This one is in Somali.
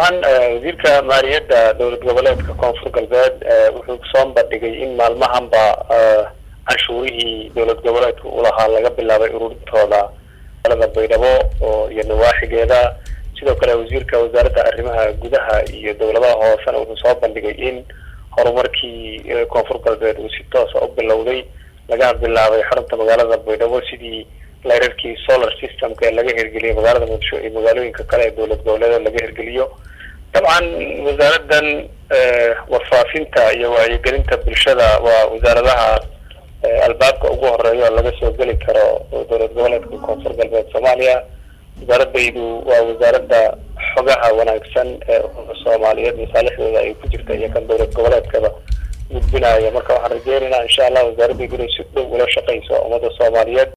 طبعا وزيرka maaliyadda dowlad goboleedka koonfur galbeed wuxuu soo bandhigay in maalmahanba cashuurihii dowlad goboleedka uu lahaa laga bilaabay ururintooda dalada Baydhabo oo iyo nawaaxigeeda sidoo kale wasiirka wasaaradda arrimaha gudaha iyo dowladaha hoose wuxuu soo bandhigay in horumarkii koonfur galbeed uu si toos ah u bilowday laga bilaabay xarunta magaalada Baydhabo sidii layrarkii solar system ka laga hirgeliyay magaalada Muqdisho iyo magaalooyinka kale ee dowlad goboleedka laga hirgeliyo طبعا wasaaraddan warfaafinta iyo wacyigelinta bulshada waa wasaaradaha albaabka ugu horeeya laga soo gali karo dowlad goboleedka koonfur galbeed Soomaaliya wasaaradaydu waa wasaaradda xogaha wanaagsan ee Soomaaliyeed masaalixdooda ay ku jirta iyo kan dowlad goboleedkaba gudbinaya marka waxaan rajaynaynaa insha Allah wasaaradda inay si dhow ula shaqeyso ummadda Soomaaliyeed